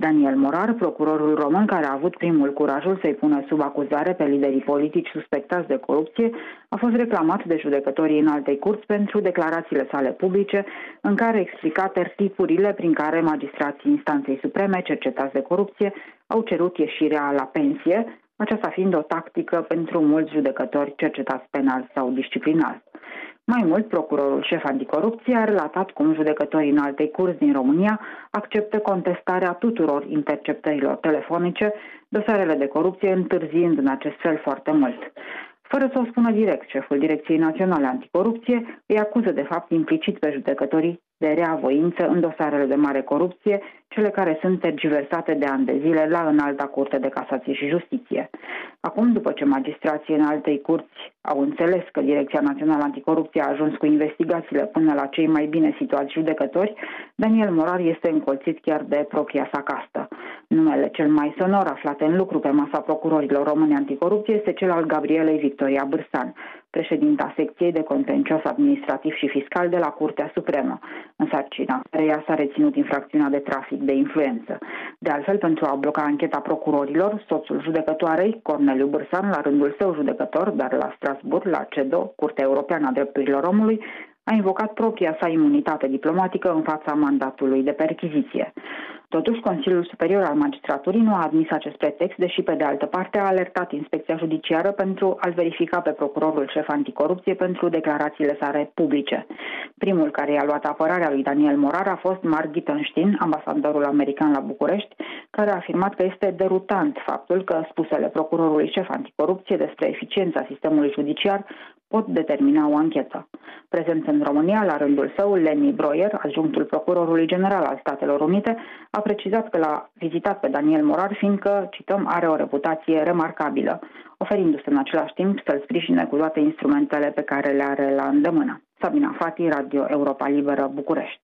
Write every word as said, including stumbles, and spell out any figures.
Daniel Morar, procurorul român care a avut primul curajul să-i pună sub acuzare pe liderii politici suspectați de corupție, a fost reclamat de judecătorii Înaltei Curți pentru declarațiile sale publice, în care explica tertipurile prin care magistrații instanței supreme cercetați de corupție au cerut ieșirea la pensie, aceasta fiind o tactică pentru mulți judecători cercetați penal sau disciplinar. Mai mult, procurorul șef anticorupție a relatat cum judecătorii Înaltei Curți din România acceptă contestarea tuturor interceptărilor telefonice, dosarele de corupție întârziind în acest fel foarte mult. Fără să o spună direct, șeful Direcției Naționale Anticorupție îi acuză de fapt implicit pe judecătorii de rea voință în dosarele de mare corupție, cele care sunt tergiversate de ani de zile la Înalta Curte de Casație și Justiție. Acum, după ce magistrații Înaltei Curți au înțeles că Direcția Națională Anticorupție a ajuns cu investigațiile până la cei mai bine situați judecători, Daniel Morar este încolțit chiar de propria sa castă. Numele cel mai sonor aflat în lucru pe masa procurorilor români anticorupție este cel al Gabrielei Victoria Bârsan, președinta secției de contencios administrativ și fiscal de la Curtea Supremă, în sarcina căreia s-a reținut infracțiunea de trafic de influență. De altfel, pentru a bloca ancheta procurorilor, soțul judecătoarei, Corneliu Bârsan, la rândul său judecător, dar la Strasbourg, la CEDO, Curtea Europeană a Drepturilor Omului, a invocat propria sa imunitate diplomatică în fața mandatului de perchiziție. Totuși, Consiliul Superior al Magistraturii nu a admis acest pretext, deși pe de altă parte a alertat Inspecția Judiciară pentru a-l verifica pe procurorul șef anticorupție pentru declarațiile sale publice. Primul care i-a luat apărarea lui Daniel Morar a fost Mark Gittenstein, ambasadorul american la București, care a afirmat că este derutant faptul că spusele procurorului șef anticorupție despre eficiența sistemului judiciar pot determina o anchetă. Prezent în România, la rândul său, Lenny Broyer, adjunctul procurorului general al Statelor Unite, a precizat că l-a vizitat pe Daniel Morar, fiindcă, cităm, are o reputație remarcabilă, oferindu-se în același timp să-l sprijine cu toate instrumentele pe care le are la îndemână. Sabina Fati, Radio Europa Liberă, București.